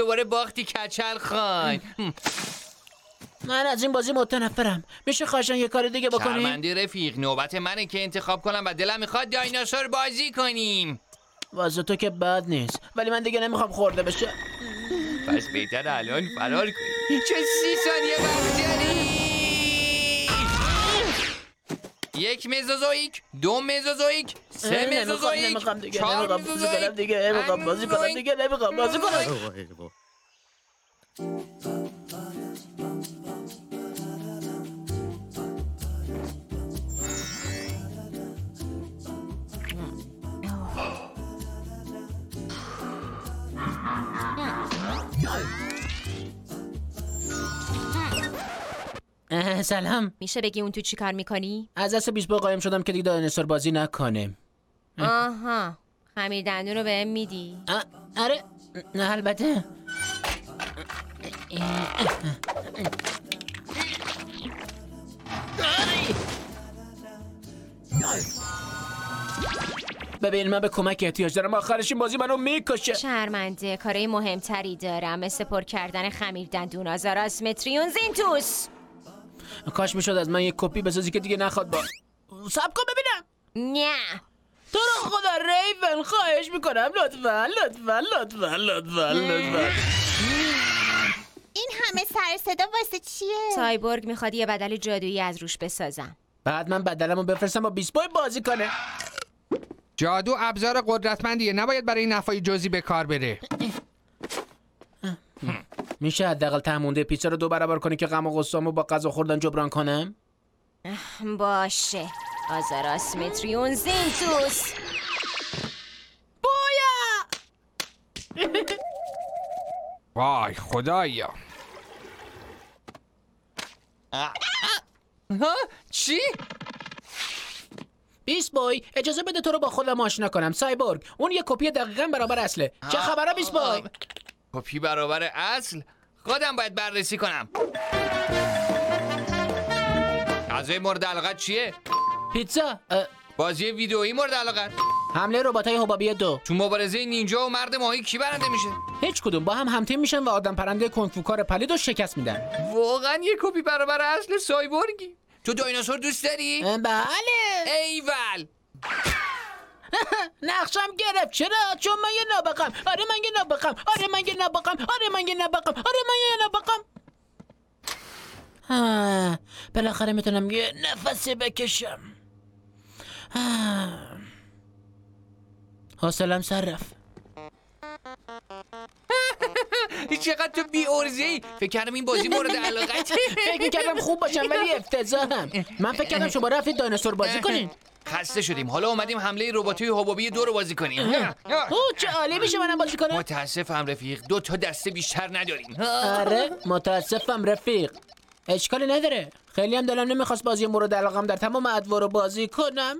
دوباره باختی کچل خان. من از این بازی متنفرم. میشه خواهشاً یه کار دیگه بکنی؟ شرمنده رفیق، نوبت منه که انتخاب کنم و دلم میخواد دایناسور بازی کنیم. واسه تو که بد نیست، ولی من دیگه نمیخوام خورده بشه. پس بهتر الان فرار کنی. چه 30 ثانیه وقت داری؟ 1 مزوزویک، 2 مزوزویک، 3 مزوزویک، نمیخوام دیگه، 4 نمیخوام بازی کنم دیگه، نمیخوام بازی کنم دیگه، نمیخوام بازی کنم. سلام. میشه بگی اون تو چی کار میکنی؟ از دست بیسبال قایم شدم که دیگه دایناسور بازی نکنیم. آها، خمیر دندون رو بهم میدی؟ آره، نه البته. ببین من به کمک احتیاج دارم، آخرش این بازی منو میکشه. شرمنده، کارهای مهمتری دارم، مثل پر کردن خمیر دندون آزاراس متریون زینتوس. کاش میشد از من یک کپی بسازی که دیگه نخواد با سب کن ببینم. نه تو رو خدا ریون، خواهش میکنم لطفا لطفا لطفا لطفا لطفا. این همه سر صدا واسه چیه؟ سایبورگ میخواد یه بدل جادویی از روش بسازم. بعد من بدلمو بفرستم با بیسبال بازی کنه. جادو ابزار قدرتمندیه، نباید برای نفعی جزئی به کار بره. میشه حداقل تهمونده پیتزا رو 2 برابر کنی که غم و غصه‌مو با غذا خوردن جبران کنم؟ باشه، آزاراس متریون زینتوس. وای خدایا. ها؟ چی؟ بیس بوی اجازه بده تو رو با خودم آشنا کنم. سایبورگ اون یه کپی دقیقاً برابر اصله. چه خبره بیس بوی؟ کپی برابر اصل؟ خودم باید بررسی کنم. غذای مورد علاقت چیه؟ پیتزا. بازی ویدئویی مورد علاقت؟ حمله رباتای حبابی 2. تو مبارزه نینجا و مرد ماهی کی برنده میشه؟ هیچ کدوم با هم همتیم میشن و آدم پرنده کنگفوکار پلید رو شکست میدن. واقعا یه کپی برابر اصل سایبورگی؟ تو دایناسور دوست داری؟ بله. ایول. نقشم گرفت. چرا؟ چون من یه نابغم. آره من یه نابغم. آره من یه نابغم. آره من یه نابغم. آره من یه نابغم. بالاخره میتونم یه نفسی بکشم. حوصله‌ام سر رفت. چقدر تو بی ارزه‌ای. فکر کردم این بازی مورد علاقته. فکر می‌کردم خوب باشم ولی افتضاحم. من فکر کردم شما رفتید دایناسور بازی کنین. خسته شدیم، حالا اومدیم حمله رباتای حبابی 2 رو بازی کنیم. چه عالی میشه منم بازی کنم. متاسفم رفیق، 2 تا دسته بیشتر نداریم. آره متاسفم رفیق. اشکالی نداره. خیلی هم دلم نمیخواست بازی مورد علاقم در تمام ادوار رو بازی کنم.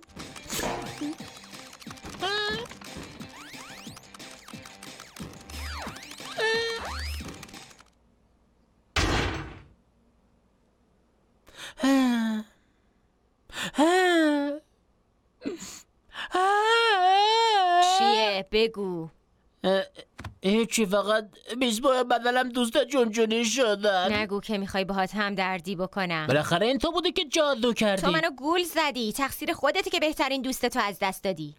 چیه؟ بگو. هیچی، فقط بیسبوی بدلم دوست جونجونی شدن. نگو که میخوای باهات هم دردی بکنم. بالاخره این تو بودی که جادو کردی. تو منو گول زدی. تقصیر خودتی که بهترین دوستتو از دست دادی.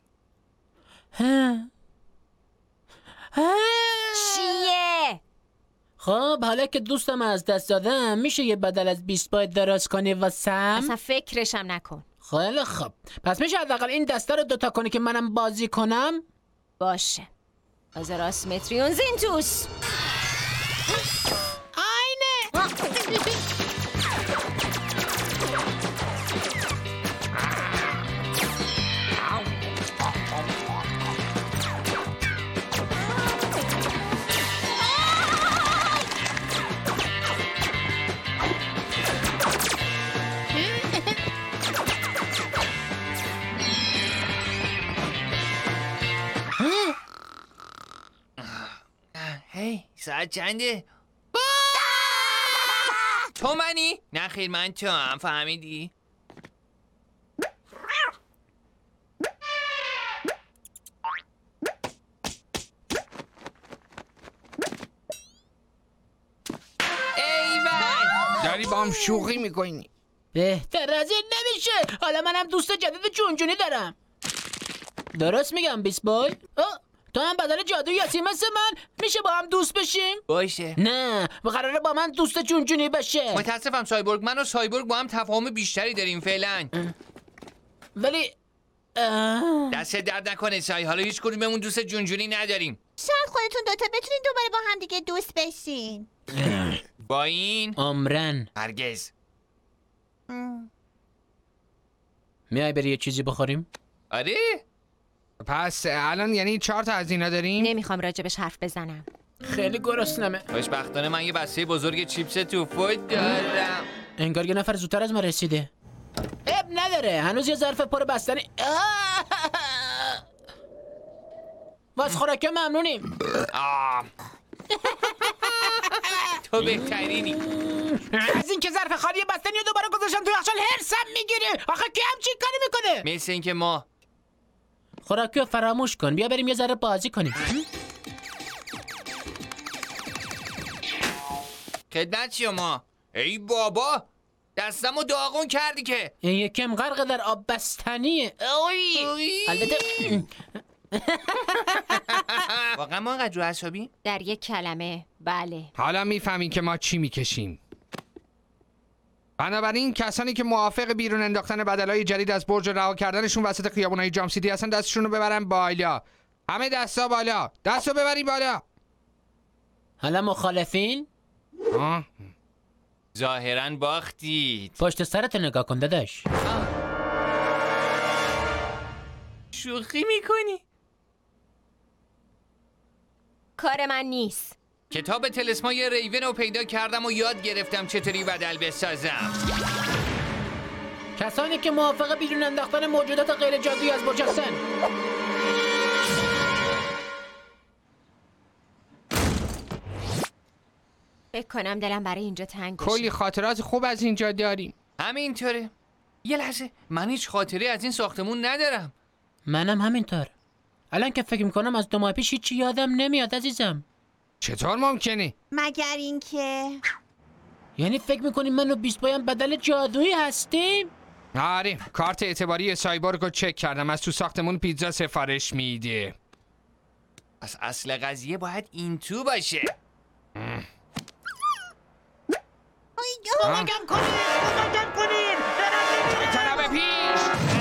چیه؟ خب حالا که دوستم از دست دادم میشه یه بدل از بیسبوی دراز کنی واسم؟ اصلا فکرشم نکن. خیلی خب، پس میشه حداقل این دسته رو 2 تا کنی که منم بازی کنم؟ باشه. آزاراس متریون زینتوس. اینه. هی ساعت چنده؟ تو منی؟ نه خیر من تو هم، فهمیدی؟ با هم شوخی میکنی. بهتر از این نمیشه. حالا منم دوست جدید جونجونی دارم. درست میگم بیسبال؟ تو هم بدل جادویی هستی مثل من؟ میشه با هم دوست بشیم؟ باشه. نه قراره با من دوست جونجونی بشه. متاسفم سایبورگ، من و سایبورگ با هم تفاهم بیشتری داریم فعلا. ولی دست درد نکنه سای، حالا هیچ کدوممون دوست جونجونی نداریم. شاید خودتون دوتا بتونین دوباره با هم دیگه دوست بشین. با این عمرن هرگز. میای بری یه چیزی بخوریم؟ آره؟ پس الان یعنی 4 تا از اینا داریم؟ نمیخوام راجبش حرف بزنم. خیلی گرسنمه. خوشبختانه من یه بسته بزرگ چیپس توفو دارم. انگار یه نفر زودتر از ما رسیده. اب نداره، هنوز یه ظرف پر بستنی. واس خوراکه ممنونیم. تو بهترینی. از این که ظرف خالی بستنی رو دوباره گذاشتم توی یخچال هرسم میگیره. آخه کی همچین کاری میکنه؟ مثل اینکه ما خوراکی رو فراموش کن، بیا بریم یه ذره بازی کنیم. خدمت شما. ای بابا دستمو داغون کردی که. این یکم غرق در آب بستنیه. البته واقعا ما انقدر رو عصبی؟ در یک کلمه بله. حالا میفهمین که ما چی میکشیم. بنابراین کسانی که موافق بیرون انداختن بدلای جدید از برج و رها کردنشون وسط خیابونای جام سیتی هستن دستشون رو ببرن بالا. همه دستا بالا. دستو ببرین بالا. حالا مخالفین؟ ظاهرا باختید. پشت سرت نگاه کن داداش. شوخی میکنی؟ کار من نیست. کتاب تلسمای ریون رو پیدا کردم و یاد گرفتم چطوری بدل بسازم. کسانی که موافق بیرون انداختن موجودات غیر جادویی از برج هستن. فکر کنم دلم برای اینجا تنگ بشه. کلی خاطرات خوب از اینجا داریم. همینطوره. یه لحظه، من هیچ خاطره از این ساختمون ندارم. منم همینطور. الان که فکر میکنم از 2 ماه پیش هیچی یادم نمیاد عزیزم. چطور ممکنه؟ مگر اینکه یعنی فکر میکنیم من و بیست بایم بدل جادویی هستیم؟ آره، کارت اعتباری سایبورگ رو چک کردم، از تو ساختمون پیتزا سفارش میده. پس اصل قضیه باید این تو باشه. کمکم کنین طرف پیش.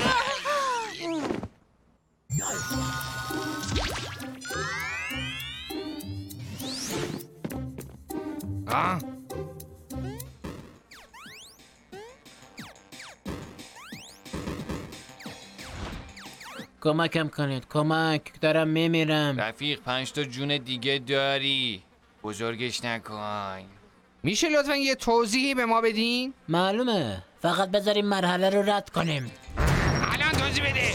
کمکم کنید، کمک، دارم میمیرم. رفیق 5 تا جون دیگه داری، بزرگش نکن. میشه لطفا یه توضیحی به ما بدین؟ معلومه، فقط بذاریم مرحله رو رد کنیم. الان توضیح بده.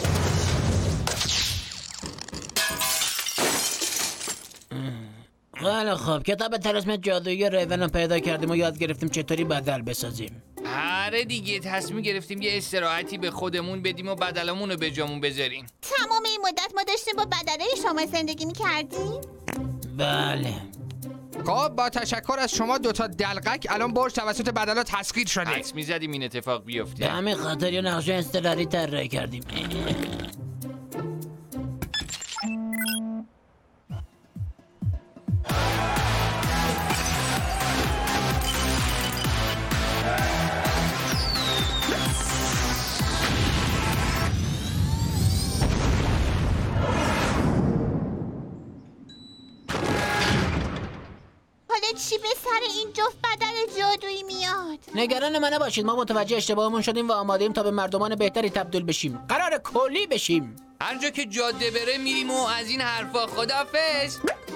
خیلی خوب، کتاب طلسم جادویی ریون رو پیدا کردیم و یاد گرفتیم چطوری بدل بسازیم. آره دیگه، تصمیم گرفتیم یه استراحتی به خودمون بدیم و بدلمون رو به جامون بذاریم. تمام این مدت ما داشتیم با بدله شما زندگی می‌کردیم؟ بله. خب با تشکر از شما 2 تا دلقک الان برج توسط بدلا تسخیر شده. حدس می‌زدیم این اتفاق به بیفته. همین خاطر یه نقشه اضطراری طراحی کردیم. چی به سر این جفت بدل جادویی میاد؟ نگران من نباشید، ما متوجه اشتباهمون شدیم و آماده‌ایم تا به مردمان بهتری تبدیل بشیم. قرار کلی بشیم. هر جا که جاده بره میریم و از این حرفا. خداحافظ.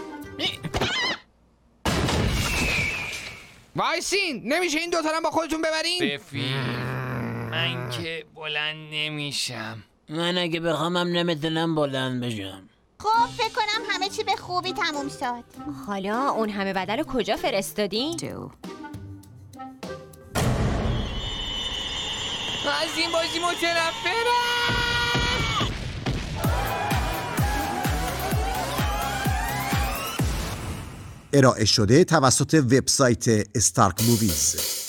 وایسین، نمیشه این 2 تا رو با خودتون ببرین؟ رفیق من که بلند نمیشم. من اگه بخوامم نمیتونم بلند بشم. خب فکر کنم همه چی به خوبی تموم شد. حالا اون همه بدل کجا فرستادین؟ از این بازی متنفرم. ارائه شده توسط وبسایت استارک موویز.